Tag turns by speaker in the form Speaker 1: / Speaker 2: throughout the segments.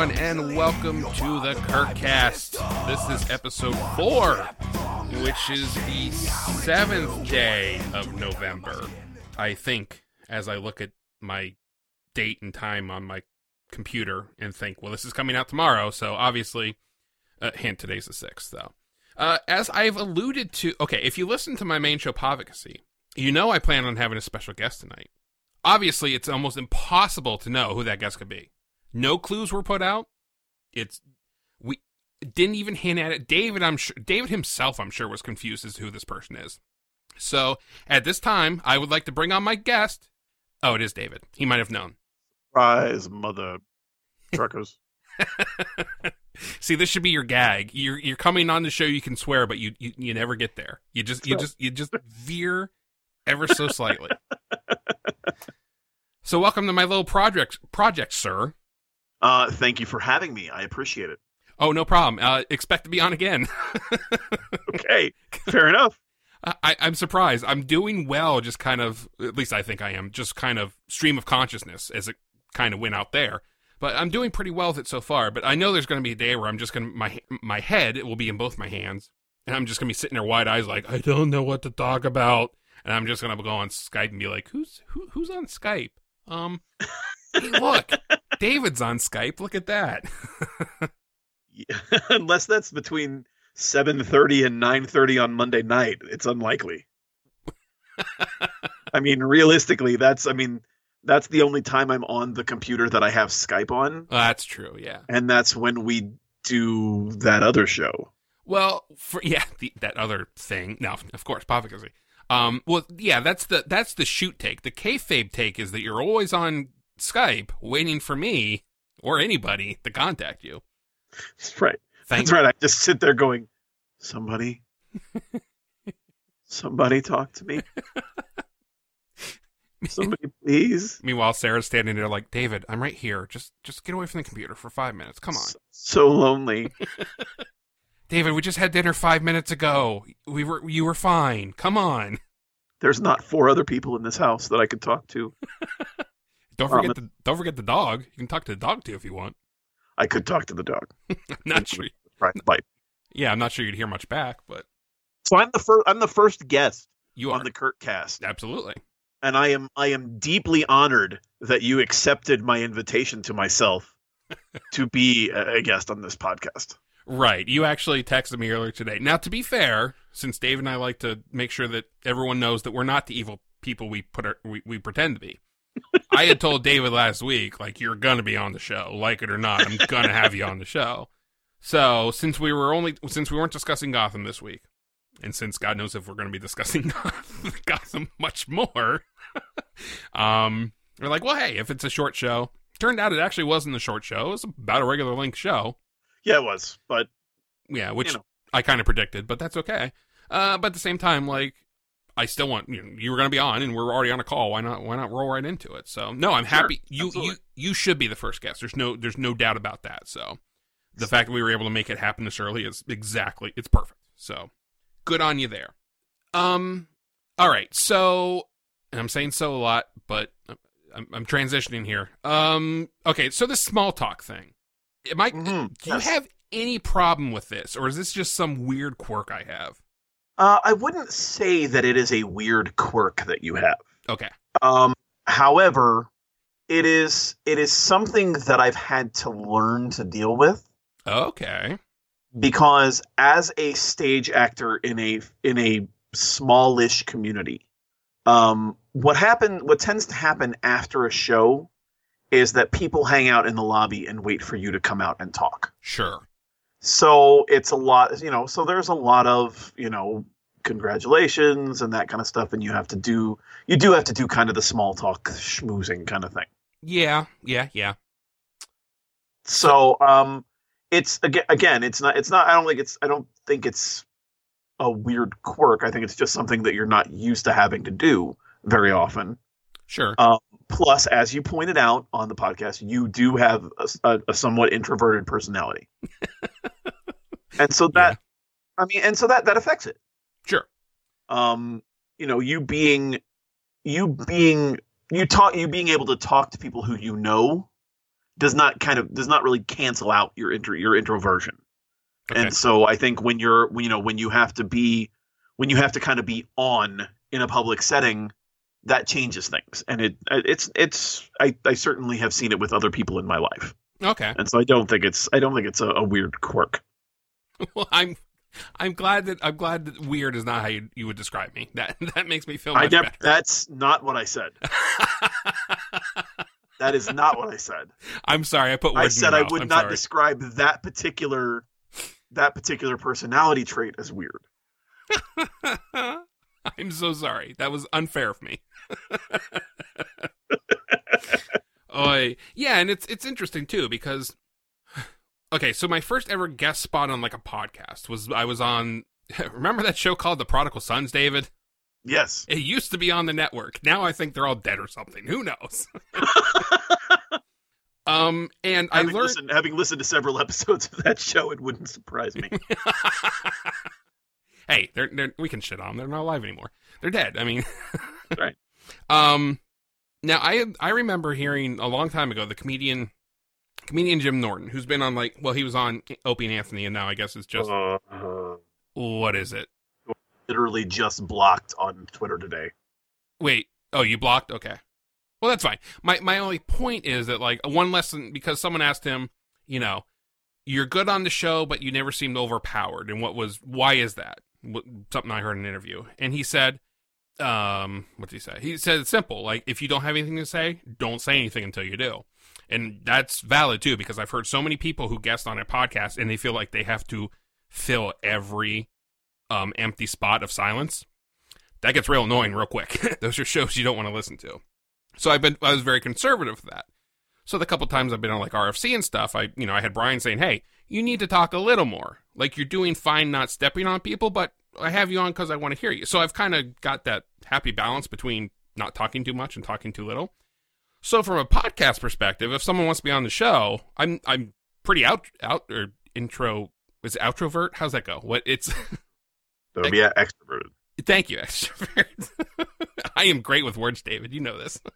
Speaker 1: everyone, and welcome to the Kurtcast. This is episode 4, which is the 7th day of November, I think, as I look at my date and time on my computer and think, well, this is coming out tomorrow, so obviously, hint, today's the 6th, though. As I've alluded to, okay, if you listen to my main show, Povicacy, you know I plan on having a special guest tonight. Obviously, it's almost impossible to know who that guest could be. No clues were put out. We didn't even hint at it. David himself, I'm sure, was confused as to who this person is. So, at this time, I would like to bring on my guest. Oh, it is David. He might have known.
Speaker 2: Surprise, mother truckers.
Speaker 1: See, this should be your gag. You're coming on the show, you can swear, but you never get there. You just veer ever so slightly. So welcome to my little project, sir.
Speaker 2: Thank you for having me. I appreciate it.
Speaker 1: Oh, no problem. Expect to be on again.
Speaker 2: Okay, fair enough.
Speaker 1: I'm surprised. I'm doing well, just kind of, at least I think I am, just kind of stream of consciousness as it kind of went out there. But I'm doing pretty well with it so far. But I know there's going to be a day where I'm just going to, my head, it will be in both my hands. And I'm just going to be sitting there wide eyes like, I don't know what to talk about. And I'm just going to go on Skype and be like, who's on Skype? Hey, look, David's on Skype. Look at that.
Speaker 2: Yeah, unless that's between 7:30 and 9:30 on Monday night, it's unlikely. I mean, realistically, that's the only time I'm on the computer that I have Skype on.
Speaker 1: Oh, that's true, yeah.
Speaker 2: And that's when we do that other show.
Speaker 1: Well, that other thing. No, of course, Povicacy. Well, yeah, that's the shoot take. The kayfabe take is that you're always on Skype waiting for me or anybody to contact you.
Speaker 2: That's right. That's right. I just sit there going, somebody talk to me. Somebody, please.
Speaker 1: Meanwhile, Sarah's standing there like, David, I'm right here. Just get away from the computer for 5 minutes. Come on.
Speaker 2: So lonely.
Speaker 1: David, we just had dinner 5 minutes ago. You were fine. Come on.
Speaker 2: There's not 4 other people in this house that I could talk to.
Speaker 1: Don't forget the dog. You can talk to the dog too if you want.
Speaker 2: I could talk to the dog.
Speaker 1: Not sure.
Speaker 2: Right.
Speaker 1: Yeah, I'm not sure you'd hear much back, but
Speaker 2: so I'm the first guest
Speaker 1: on
Speaker 2: the Kurtcast.
Speaker 1: Absolutely.
Speaker 2: And I am deeply honored that you accepted my invitation to myself to be a guest on this podcast.
Speaker 1: Right. You actually texted me earlier today. Now, to be fair, since Dave and I like to make sure that everyone knows that we're not the evil people we pretend to be, I had told David last week, like, you're going to be on the show. Like it or not, I'm going to have you on the show. So, since we weren't discussing Gotham this week, and since God knows if we're going to be discussing Gotham much more, we're like, well, hey, if it's a short show. Turned out it actually wasn't a short show. It was about a regular length show.
Speaker 2: Yeah, it was, but
Speaker 1: yeah, which I kind of predicted, but that's okay. But at the same time, like, I still want you were going to be on, and we're already on a call. Why not roll right into it? So no, I'm happy. You should be the first guest. There's no doubt about that. So the fact that we were able to make it happen this early is it's perfect. So good on you there. All right. So, and I'm saying so a lot, but I'm transitioning here. Okay. So this small talk thing. Do you have any problem with this, or is this just some weird quirk I have?
Speaker 2: I wouldn't say that it is a weird quirk that you have.
Speaker 1: Okay.
Speaker 2: However, it is something that I've had to learn to deal with.
Speaker 1: Okay.
Speaker 2: Because as a stage actor in a smallish community, what tends to happen after a show is that people hang out in the lobby and wait for you to come out and talk.
Speaker 1: Sure.
Speaker 2: So it's a lot, so there's a lot of, congratulations and that kind of stuff. And you do have to do kind of the small talk schmoozing kind of thing.
Speaker 1: Yeah.
Speaker 2: So, it's again, it's not, I don't think it's a weird quirk. I think it's just something that you're not used to having to do very often.
Speaker 1: Sure.
Speaker 2: Plus, as you pointed out on the podcast, you do have a somewhat introverted personality. And so that, that affects it.
Speaker 1: Sure.
Speaker 2: You being able to talk to people who does not really cancel out your introversion.
Speaker 1: Okay.
Speaker 2: And so I think when you have to kind of be on in a public setting, that changes things. And I certainly have seen it with other people in my life.
Speaker 1: Okay.
Speaker 2: And so I don't think it's a weird quirk.
Speaker 1: Well, I'm glad that weird is not how you would describe me. That makes me feel much better.
Speaker 2: That's not what I said. That is not what I said.
Speaker 1: I'm sorry. I put words
Speaker 2: I said
Speaker 1: in your
Speaker 2: I
Speaker 1: mouth.
Speaker 2: would
Speaker 1: I'm
Speaker 2: not
Speaker 1: sorry.
Speaker 2: describe that particular personality trait as weird.
Speaker 1: I'm so sorry. That was unfair of me. Yeah, and it's interesting too because okay, so my first ever guest spot on like a podcast was I was on. Remember that show called The Prodigal Sons, David?
Speaker 2: Yes.
Speaker 1: It used to be on the network. Now I think they're all dead or something. Who knows? And
Speaker 2: having listened to several episodes of that show, it wouldn't surprise me.
Speaker 1: Hey, we can shit on them. They're not alive anymore. They're dead. I mean,
Speaker 2: right.
Speaker 1: Now I remember hearing a long time ago the comedian Jim Norton, who's been on he was on Opie and Anthony, and now I guess it's just what is it?
Speaker 2: Literally just blocked on Twitter today.
Speaker 1: Wait, oh, you blocked? Okay. Well, that's fine. My only point is that one lesson, because someone asked him, you're good on the show, but you never seemed overpowered. And why is that? Something I heard in an interview. And he said, what did he say? He said it's simple. If you don't have anything to say, don't say anything until you do. And that's valid too, because I've heard so many people who guest on a podcast and they feel like they have to fill every empty spot of silence. That gets real annoying real quick. Those are shows you don't want to listen to. So I was very conservative with that. So the couple times I've been on RFC and stuff, I had Brian saying, hey, you need to talk a little more. You're doing fine not stepping on people, but I have you on because I want to hear you. So I've kind of got that happy balance between not talking too much and talking too little. So from a podcast perspective, if someone wants to be on the show, I'm pretty out or intro. Is it outrovert? How's that go? What it's
Speaker 2: that would be extroverted.
Speaker 1: Thank you, extrovert. I am great with words, David. You know this.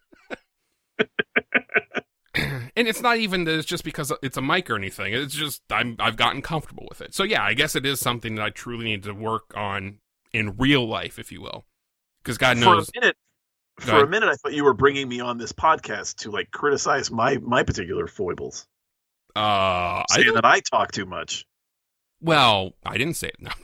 Speaker 1: And it's not even that it's just because it's a mic or anything. It's just I've gotten comfortable with it. So yeah, I guess it is something that I truly need to work on in real life, if you will. Because God knows.
Speaker 2: For a minute, I thought you were bringing me on this podcast to criticize my particular foibles. Saying that I talk too much.
Speaker 1: Well, I didn't say it. No.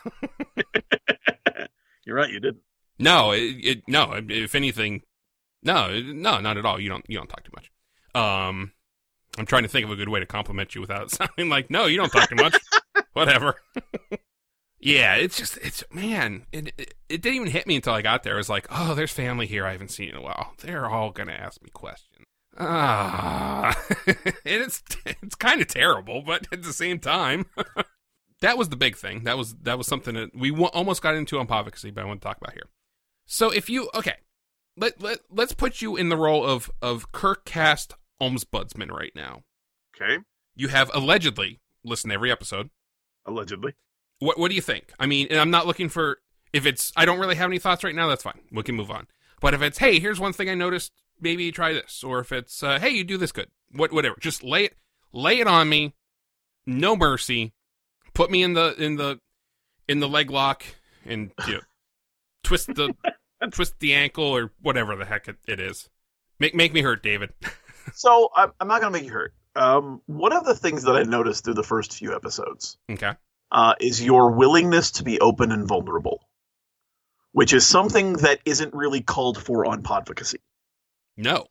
Speaker 2: You're right. You didn't.
Speaker 1: No, no. If anything, no, not at all. You don't talk too much. I'm trying to think of a good way to compliment you without sounding like, no, you don't talk too much. Whatever. Yeah, man, it didn't even hit me until I got there. It was like, oh, there's family here I haven't seen in a while. They're all going to ask me questions. And it's kind of terrible, but at the same time, that was the big thing. That was something that we almost got into on Podvocacy, but I want to talk about here. So let's put you in the role of Kirkcast ombudsman right now.
Speaker 2: Okay.
Speaker 1: You have allegedly listened to every episode.
Speaker 2: Allegedly.
Speaker 1: What do you think? I mean, and I'm not looking for, I don't really have any thoughts right now, that's fine. We can move on. But if it's, hey, here's one thing I noticed, maybe try this. Or if it's, hey, you do this good. Whatever. Just lay it on me. No mercy. Put me in the leg lock and twist the ankle or whatever the heck it is. Make me hurt, David.
Speaker 2: So I'm not going to make you hurt. One of the things that I noticed through the first few episodes,
Speaker 1: okay,
Speaker 2: is your willingness to be open and vulnerable, which is something that isn't really called for on Podvocacy.
Speaker 1: No.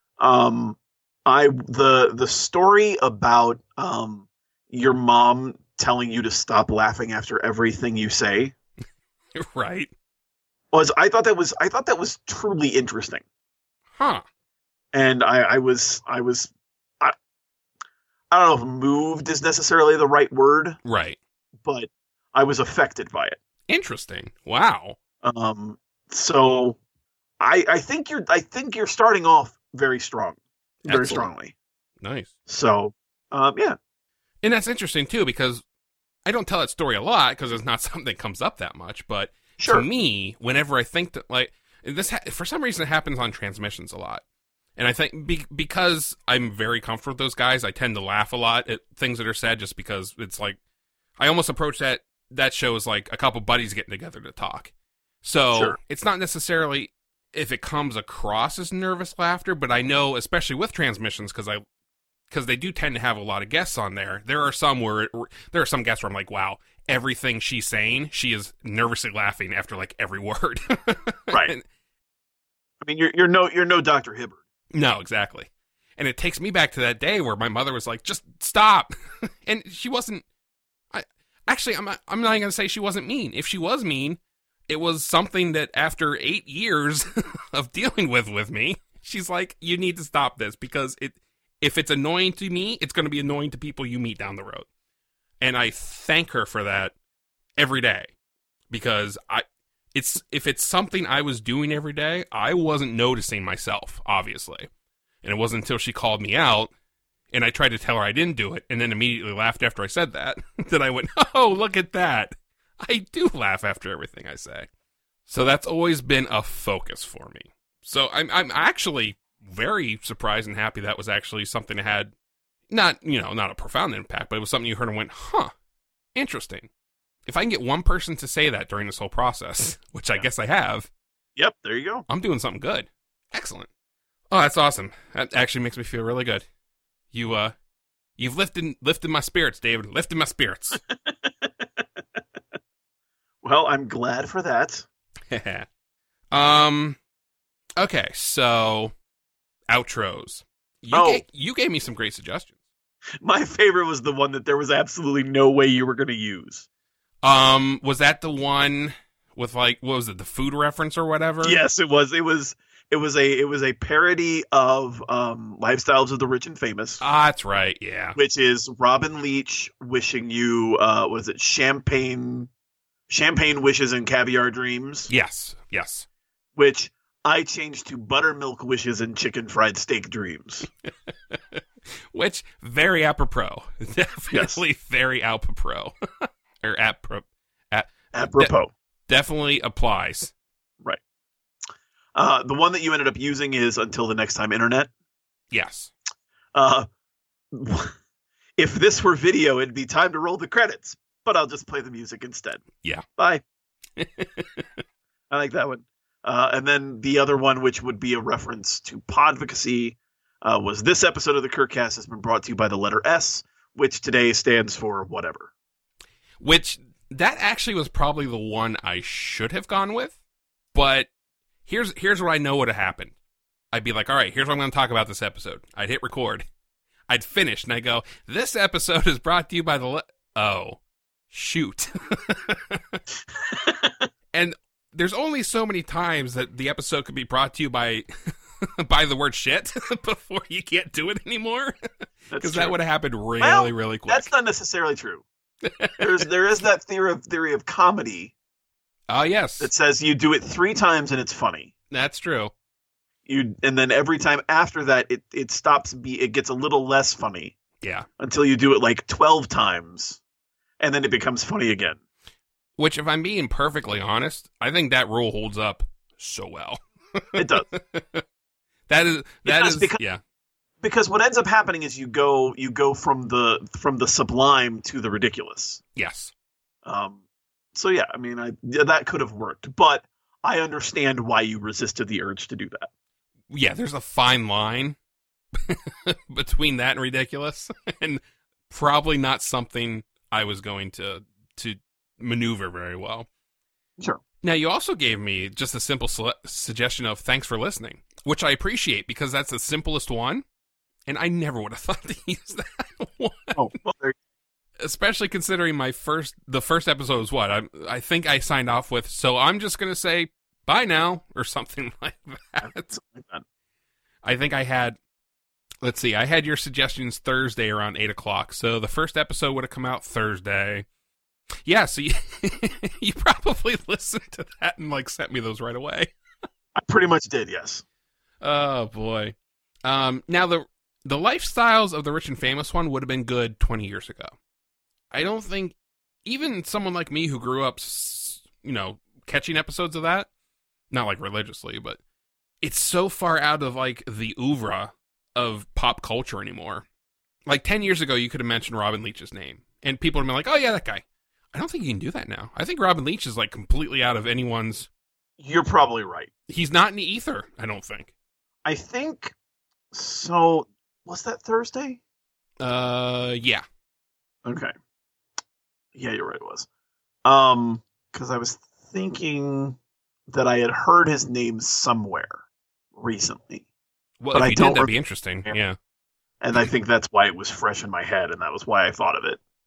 Speaker 2: The story about your mom telling you to stop laughing after everything you say,
Speaker 1: right?
Speaker 2: I thought that was truly interesting.
Speaker 1: Huh.
Speaker 2: And I don't know if moved is necessarily the right word.
Speaker 1: Right.
Speaker 2: But I was affected by it.
Speaker 1: Interesting. Wow.
Speaker 2: So I think you're starting off very strong. Very
Speaker 1: Excellent.
Speaker 2: strongly.
Speaker 1: Nice.
Speaker 2: So, yeah. And
Speaker 1: that's interesting too, because I don't tell that story a lot because it's not something that comes up that much, but
Speaker 2: sure.
Speaker 1: To me, whenever I think that this, for some reason it happens on transmissions a lot. And I think because I'm very comfortable with those guys, I tend to laugh a lot at things that are said just because it's like, I almost approach that show as like a couple buddies getting together to talk. So
Speaker 2: Sure.
Speaker 1: It's not necessarily if it comes across as nervous laughter, but I know, especially with transmissions, because they do tend to have a lot of guests on there. There are some guests where I'm like, wow, everything she's saying, she is nervously laughing after like every word.
Speaker 2: Right. I mean, you're no Dr. Hibbert.
Speaker 1: No, exactly. And it takes me back to that day where my mother was like, just stop. And she wasn't, I'm not even going to say she wasn't mean. If she was mean, it was something that after 8 years of dealing with me, she's like, you need to stop this because if it's annoying to me, it's going to be annoying to people you meet down the road. And I thank her for that every day because if it's something I was doing every day, I wasn't noticing myself, obviously. And it wasn't until she called me out and I tried to tell her I didn't do it and then immediately laughed after I said that, that I went, oh, look at that. I do laugh after everything I say. So that's always been a focus for me. So I'm actually very surprised and happy that was actually something that had not a profound impact, but it was something you heard and went, huh, interesting. If I can get one person to say that during this whole process, which I guess I have.
Speaker 2: Yep, there you go.
Speaker 1: I'm doing something good. Excellent. Oh, that's awesome. That actually makes me feel really good. You've lifted my spirits, David. Lifted my spirits.
Speaker 2: Well, I'm glad for that.
Speaker 1: Okay, so outros. You gave me some great suggestions.
Speaker 2: My favorite was the one that there was absolutely no way you were going to use.
Speaker 1: Was that the one with like, what was it, the food reference or whatever?
Speaker 2: Yes, it was. It was a parody of Lifestyles of the Rich and Famous.
Speaker 1: Ah, that's right. Yeah.
Speaker 2: Which is Robin Leach wishing you was it champagne wishes and caviar dreams?
Speaker 1: Yes.
Speaker 2: Which I changed to buttermilk wishes and chicken fried steak dreams.
Speaker 1: Which very apropos. Definitely very apropos. Or apropos. Definitely applies.
Speaker 2: Right. The one that you ended up using is Until the Next Time Internet.
Speaker 1: Yes.
Speaker 2: If this were video, it'd be time to roll the credits, but I'll just play the music instead.
Speaker 1: Yeah.
Speaker 2: Bye. I like that one. And then the other one, which would be a reference to Podvocacy, was this episode of the Kirkcast has been brought to you by the letter S, which today stands for whatever.
Speaker 1: Which, that actually was probably the one I should have gone with, but here's what I know would have happened. I'd be like, all right, here's what I'm going to talk about this episode. I'd hit record. I'd finish, and I go, this episode is brought to you by the oh, shoot. And there's only so many times that the episode could be brought to you by by the word shit before you can't do it anymore. Because that would have happened really quick.
Speaker 2: That's not necessarily true. There is that theory of comedy.
Speaker 1: Oh, yes.
Speaker 2: That says you do it 3 times and it's funny.
Speaker 1: That's true.
Speaker 2: And then every time after that, it stops. It gets a little less funny.
Speaker 1: Yeah.
Speaker 2: Until you do it like 12 times, and then it becomes funny again.
Speaker 1: Which, if I'm being perfectly honest, I think that rule holds up so well.
Speaker 2: It does.
Speaker 1: That is yeah.
Speaker 2: Because what ends up happening is you go from the sublime to the ridiculous.
Speaker 1: Yes.
Speaker 2: So yeah, I mean, that could have worked, but I understand why you resisted the urge to do that.
Speaker 1: Yeah, there's a fine line between that and ridiculous, and probably not something I was going to maneuver very well.
Speaker 2: Sure.
Speaker 1: Now, you also gave me just a simple suggestion of thanks for listening, which I appreciate because that's the simplest one, and I never would have thought to use that one.
Speaker 2: Oh, well,
Speaker 1: especially considering the first episode was what? I think I signed off with, so I'm just going to say bye now, or something like that. I think I had, let's see, I had your suggestions Thursday around 8 o'clock, so the first episode would have come out Thursday. Yeah, so you probably listened to that and like sent me those right away.
Speaker 2: I pretty much did, yes.
Speaker 1: Oh, boy. Now, the lifestyles of the rich and famous one would have been good 20 years ago. I don't think even someone like me who grew up, catching episodes of that, not like religiously, but it's so far out of like the oeuvre of pop culture anymore. Like 10 years ago, you could have mentioned Robin Leach's name, and people would have been like, "Oh yeah, that guy." I don't think you can do that now. I think Robin Leach is like completely out of anyone's.
Speaker 2: You're probably right.
Speaker 1: He's not in the ether. I don't think.
Speaker 2: I think so. Was that Thursday?
Speaker 1: Yeah.
Speaker 2: Okay. Yeah, you're right. It was. Because I was thinking that I had heard his name somewhere recently.
Speaker 1: Well,
Speaker 2: but
Speaker 1: if
Speaker 2: I
Speaker 1: you
Speaker 2: don't
Speaker 1: did, that'd be interesting. Yeah.
Speaker 2: And I think that's why it was fresh in my head, and that was why I thought of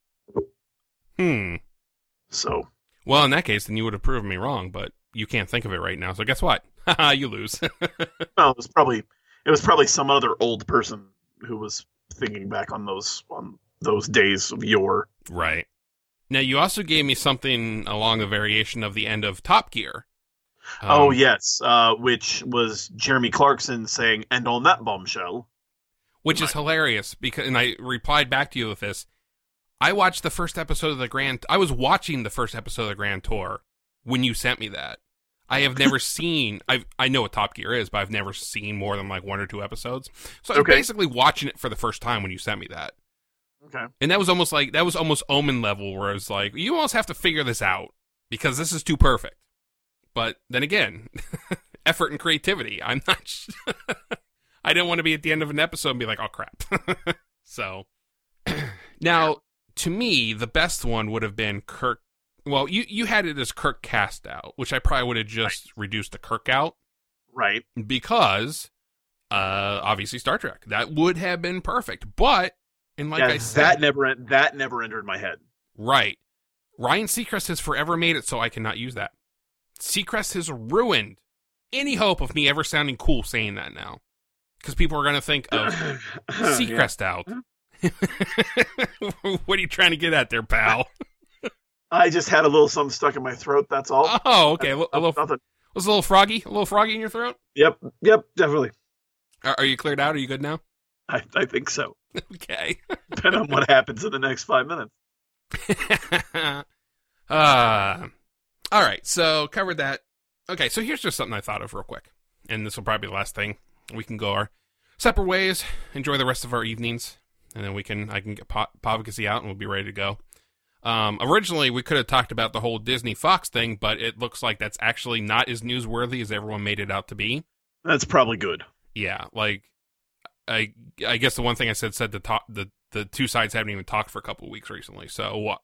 Speaker 2: it. So.
Speaker 1: Well, in that case, then you would have proven me wrong, but you can't think of it right now. So guess what? You lose.
Speaker 2: No, it was probably some other old person who was thinking back on those days of yore.
Speaker 1: Right. Now, you also gave me something along the variation of the end of Top Gear.
Speaker 2: Oh, yes, which was Jeremy Clarkson saying, "And on that bombshell."
Speaker 1: Which is hilarious, because, and I replied back to you with this. I watched the first episode of I was watching the first episode of the Grand Tour when you sent me that. I have never seen, I know what Top Gear is, but I've never seen more than like 1 or 2 episodes. So I was basically watching it for the first time when you sent me that.
Speaker 2: Okay.
Speaker 1: And that was almost Omen level, where I was like, you almost have to figure this out because this is too perfect. But then again, effort and creativity. I'm not, I didn't want to be at the end of an episode and be like, oh crap. So now, to me, the best one would have been Kirk. Well, you had it as Kirk cast out, which I probably would have just reduced to Kirk out.
Speaker 2: Right.
Speaker 1: Because, obviously Star Trek. That would have been perfect. But, and like I said...
Speaker 2: That never entered my head.
Speaker 1: Right. Ryan Seacrest has forever made it so I cannot use that. Seacrest has ruined any hope of me ever sounding cool saying that now. Because people are going to think of Seacrest out. What are you trying to get at there, pal?
Speaker 2: I just had a little something stuck in my throat, that's all.
Speaker 1: Oh, okay.
Speaker 2: Nothing.
Speaker 1: Was a little froggy? A little froggy in your throat?
Speaker 2: Yep, definitely.
Speaker 1: Are you cleared out? Are you good now?
Speaker 2: I think so.
Speaker 1: Okay.
Speaker 2: Depending on what happens in the next 5 minutes.
Speaker 1: All right, so covered that. Okay, so here's just something I thought of real quick. And this will probably be the last thing. We can go our separate ways, enjoy the rest of our evenings, and then I can get Povagacy out and we'll be ready to go. Originally, we could have talked about the whole Disney Fox thing, but it looks like that's actually not as newsworthy as everyone made it out to be.
Speaker 2: That's probably good.
Speaker 1: Yeah, like, I guess the one thing I said the two sides haven't even talked for a couple of weeks recently, so what?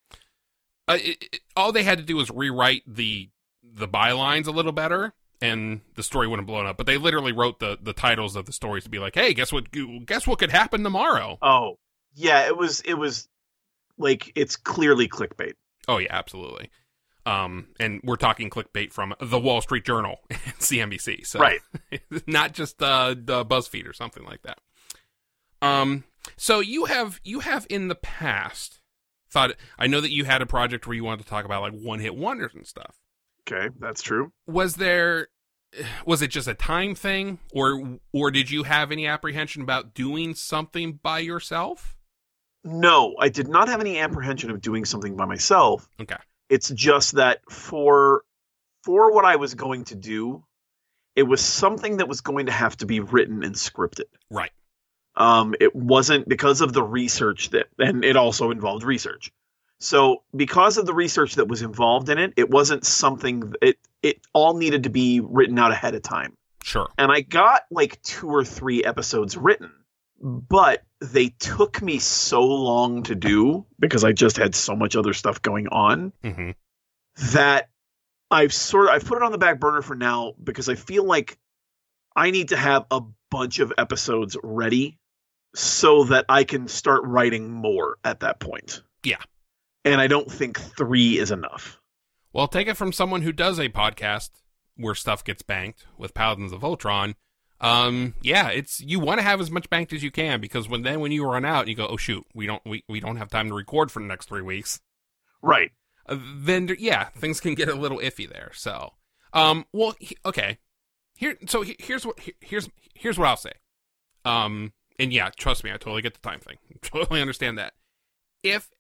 Speaker 1: All they had to do was rewrite the bylines a little better, and the story wouldn't have blown up. But they literally wrote the titles of the stories to be like, "Hey, guess what could happen tomorrow?"
Speaker 2: Oh, yeah, it was like, it's clearly clickbait.
Speaker 1: Oh yeah, absolutely. And we're talking clickbait from the Wall Street Journal and CNBC, so
Speaker 2: right,
Speaker 1: not just the BuzzFeed or something like that. So you have in the past thought, I know that you had a project where you wanted to talk about like one-hit wonders and stuff.
Speaker 2: Okay, that's true.
Speaker 1: Was it just a time thing, or did you have any apprehension about doing something by yourself?
Speaker 2: No, I did not have any apprehension of doing something by myself.
Speaker 1: Okay.
Speaker 2: It's just that for what I was going to do, it was something that was going to have to be written and scripted.
Speaker 1: Right.
Speaker 2: It wasn't, because of the research and it also involved research. So because of the research that was involved in it, it wasn't something, it all needed to be written out ahead of time.
Speaker 1: Sure.
Speaker 2: And I got like 2 or 3 episodes written, but they took me so long to do because I just had so much other stuff going on that I've put it on the back burner for now, because I feel like I need to have a bunch of episodes ready so that I can start writing more at that point.
Speaker 1: Yeah.
Speaker 2: And I don't think 3 is enough.
Speaker 1: Well, take it from someone who does a podcast where stuff gets banked with Paladins of Voltron. Yeah, you want to have as much banked as you can, because when you run out, you go, oh shoot, we don't have time to record for the next 3 weeks.
Speaker 2: Right.
Speaker 1: Then yeah, things can get a little iffy there. So, well, okay. Here's what I'll say. And yeah, trust me, I totally get the time thing. Totally understand that. If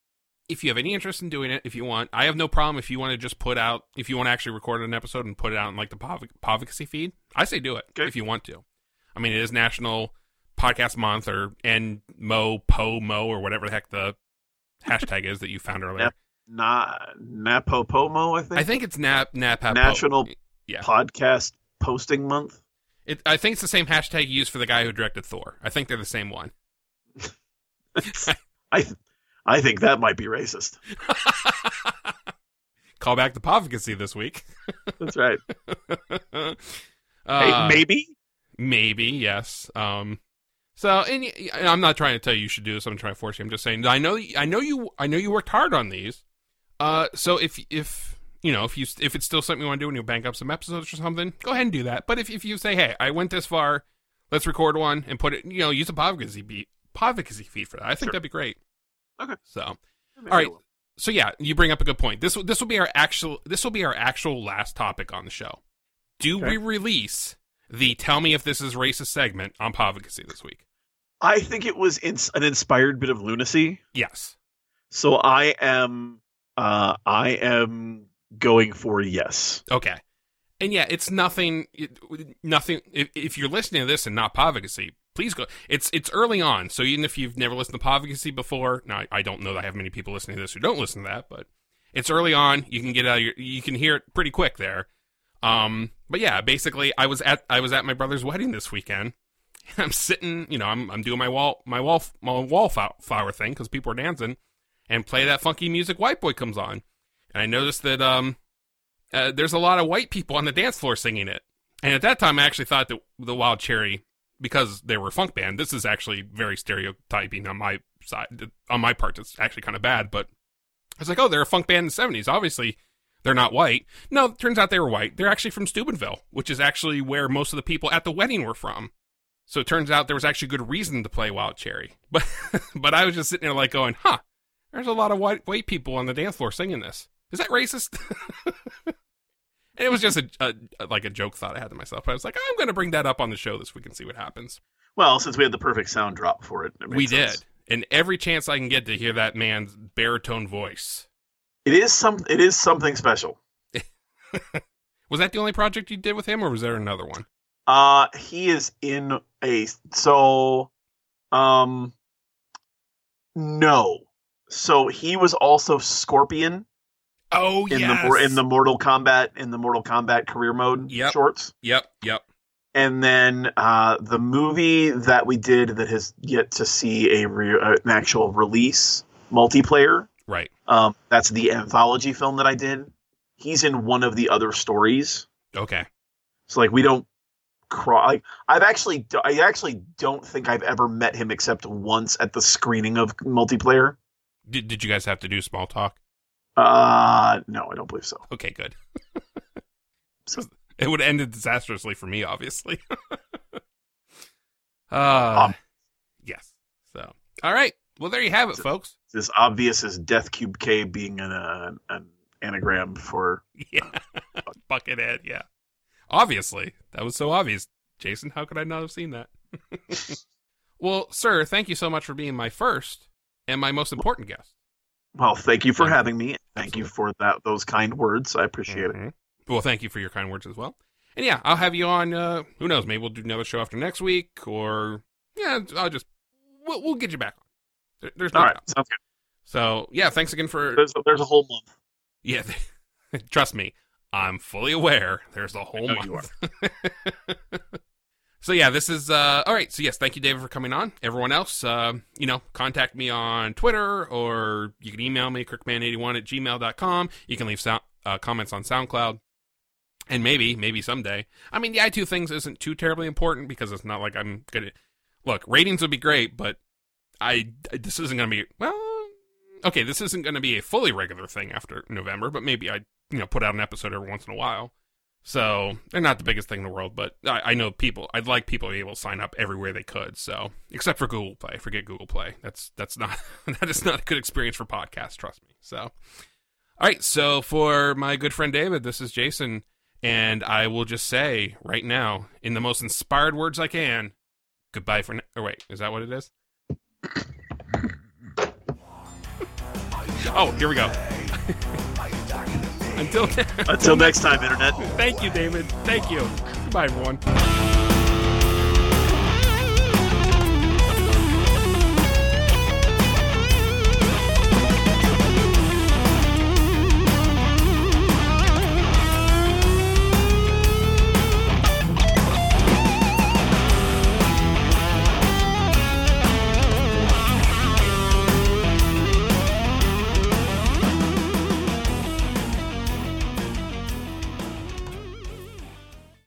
Speaker 1: if you have any interest in doing it, if you want, I have no problem if you want to just put out, if you want to actually record an episode and put it out in like the Podvocacy feed, I say do it if you want to. I mean, it is National Podcast Month or NMO or whatever the heck the hashtag is that you found earlier.
Speaker 2: Napopomo, I think.
Speaker 1: I think it's Napopomo.
Speaker 2: National Podcast Posting Month.
Speaker 1: I think it's the same hashtag you used for the guy who directed Thor. I think they're the same one.
Speaker 2: I think that might be racist.
Speaker 1: Call back to Podvocacy this week.
Speaker 2: That's right. Hey,
Speaker 1: maybe, yes. So, and I'm not trying to tell you should do this. I'm trying to force you. I'm just saying. I know you worked hard on these. So if it's still something you want to do and you'll bank up some episodes or something, go ahead and do that. But if you say, hey, I went this far, let's record one and put it, use a Podvocacy feed for that. I think that'd be great.
Speaker 2: Okay.
Speaker 1: So, all right. So yeah, you bring up a good point. This will be our actual last topic on the show. Do we release the "Tell Me If This Is Racist" segment on Podvocacy this week?
Speaker 2: I think it was an inspired bit of lunacy.
Speaker 1: Yes.
Speaker 2: So I am going for yes.
Speaker 1: Okay. And yeah, it's nothing. If you're listening to this and not Podvocacy, please go. It's early on, so even if you've never listened to Podvocacy before, now I don't know that I have many people listening to this who don't listen to that, but it's early on. You can you can hear it pretty quick there. But yeah, basically, I was at my brother's wedding this weekend. And I'm sitting, I'm doing my wallflower thing because people are dancing, and play that funky music. White Boy comes on, and I noticed that there's a lot of white people on the dance floor singing it. And at that time, I actually thought that the Wild Cherry, because they were a funk band, this is actually very stereotyping on my side. On my part, it's actually kind of bad. But I was like, oh, they're a funk band in the 70s. Obviously, they're not white. No, it turns out they were white. They're actually from Steubenville, which is actually where most of the people at the wedding were from. So it turns out there was actually good reason to play Wild Cherry. But I was just sitting there like going, there's a lot of white people on the dance floor singing this. Is that racist? And it was just a joke thought I had to myself. I was like, I'm going to bring that up on the show this week and see what happens.
Speaker 2: Well, since we had the perfect sound drop for it,
Speaker 1: we did. And every chance I can get to hear that man's baritone voice. It is
Speaker 2: something special.
Speaker 1: Was that the only project you did with him, or was there another one?
Speaker 2: He is in no. So he was also Scorpion.
Speaker 1: Oh,
Speaker 2: in the Mortal Kombat career mode shorts.
Speaker 1: Yep.
Speaker 2: And then the movie that we did that has yet to see an actual release, Multiplayer.
Speaker 1: Right.
Speaker 2: That's the anthology film that I did. He's in one of the other stories.
Speaker 1: Okay.
Speaker 2: So we don't I actually don't think I've ever met him except once at the screening of Multiplayer.
Speaker 1: Did you guys have to do small talk?
Speaker 2: No, I don't believe so.
Speaker 1: Okay, good. It would have ended disastrously for me, obviously. Yes. So, all right. Well, there you have it, folks.
Speaker 2: It's as obvious as Death Cube K being an anagram for
Speaker 1: Buckethead. Yeah. Obviously, that was so obvious. Jason, how could I not have seen that? Well, sir, thank you so much for being my first and my most important guest.
Speaker 2: Well, thank you for having me. Thank you for those kind words. I appreciate it.
Speaker 1: Well, thank you for your kind words as well. And yeah, I'll have you on, who knows, maybe we'll do another show after next week, or, we'll get you back on. There's no doubt.
Speaker 2: Sounds good.
Speaker 1: So, yeah, thanks again for...
Speaker 2: There's a whole month.
Speaker 1: Yeah, trust me, I'm fully aware there's a whole month.
Speaker 2: You are.
Speaker 1: So yeah, this is, all right. So yes, thank you, David, for coming on. Everyone else, contact me on Twitter, or you can email me, kirkman81@gmail.com. You can leave comments on SoundCloud. And maybe someday. I mean, the I2 things isn't too terribly important because it's not like I'm going to, look, ratings would be great, but this isn't going to be, this isn't going to be a fully regular thing after November, but maybe I, put out an episode every once in a while. So they're not the biggest thing in the world, but I know I'd like people to be able to sign up everywhere they could. So except for Google Play, forget Google Play. That is not a good experience for podcasts. Trust me. So, all right. So for my good friend David, this is Jason, and I will just say right now, in the most inspired words I can, goodbye for now. Or wait, is that what it is? Oh, here we go.
Speaker 2: Until next time, Internet.
Speaker 1: Thank you, David. Thank you. Goodbye, everyone.